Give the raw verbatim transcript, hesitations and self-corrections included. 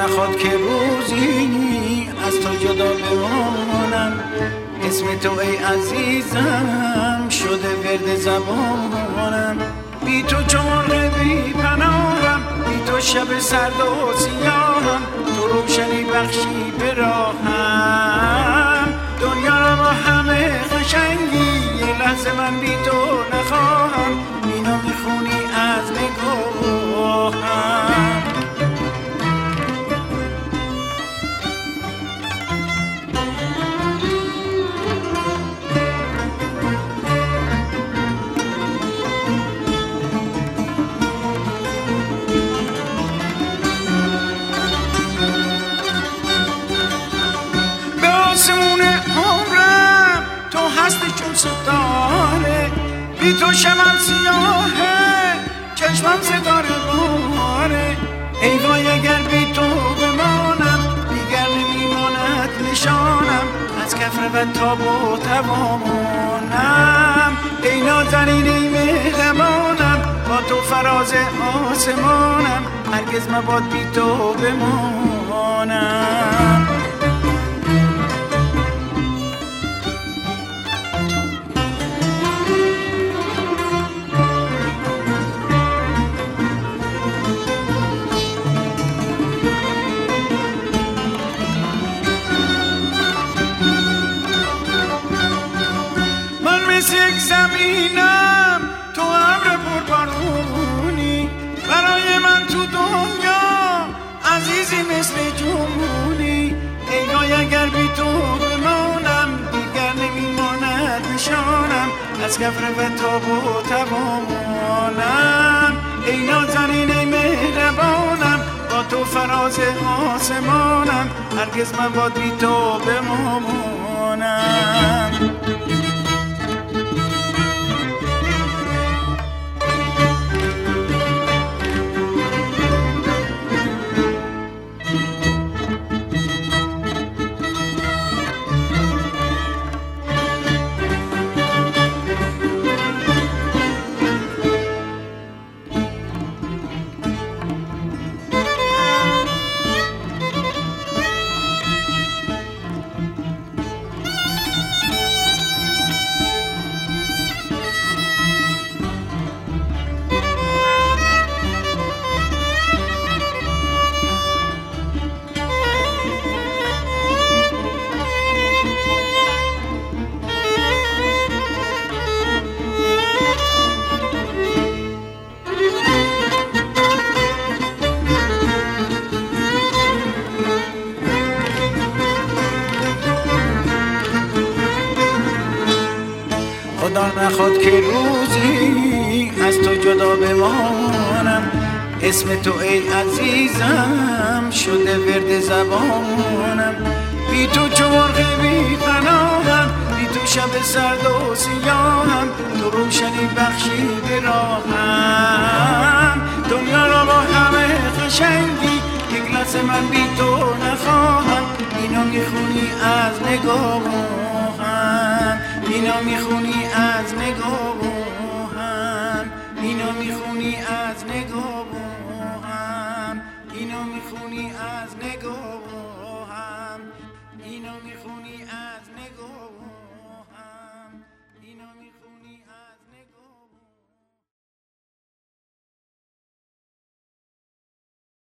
نخواد که روزی از تو جدا بمانم، اسم تو ای عزیزم شده ورد زبانم. بی تو چون بی پناهم، بی تو شب سرد و سیاهم، تو روشنی بخشی به راهم. دنیا را با همه قشنگی، یه لحظه من بی تو نخواهم، اینو میخونی از نگاهم. آسمون عمرم تو هستی چون ستاره، بی تو شبم سیاهه چشمم ستاره باره. ای وای اگر بی تو بمانم، دیگر نمیماند نشانم، از کف رود تاب و توانم. ای نازنین ای مهربانم، با تو فراز آسمانم، هرگز مباد بی تو بمانم. یک زمینم تو ابر پربارونی، برای من تو دنیا عزیزی مثل جمونی. ای وای اگر بی تو بمانم، دیگر نمیماند نشانم، از کف رود تاب و توانم. ای نازنین ای مهربانم، با تو فراز آسمانم، هرگز مباد بی تو بمانم. خدا نخواد که روزی از تو جدا بمانم، اسم تو ای عزیزم شده ورد زبانم. بی تو چورق بی پناهم، بی تو شب سرد و سیاهم، تو روشنی بخشی به راهم. دنیا را با همه قشنگی، یک لحظه من بی تو نخواهم، اینو میخونی از نگاهم، اینو میخونی از نگاه.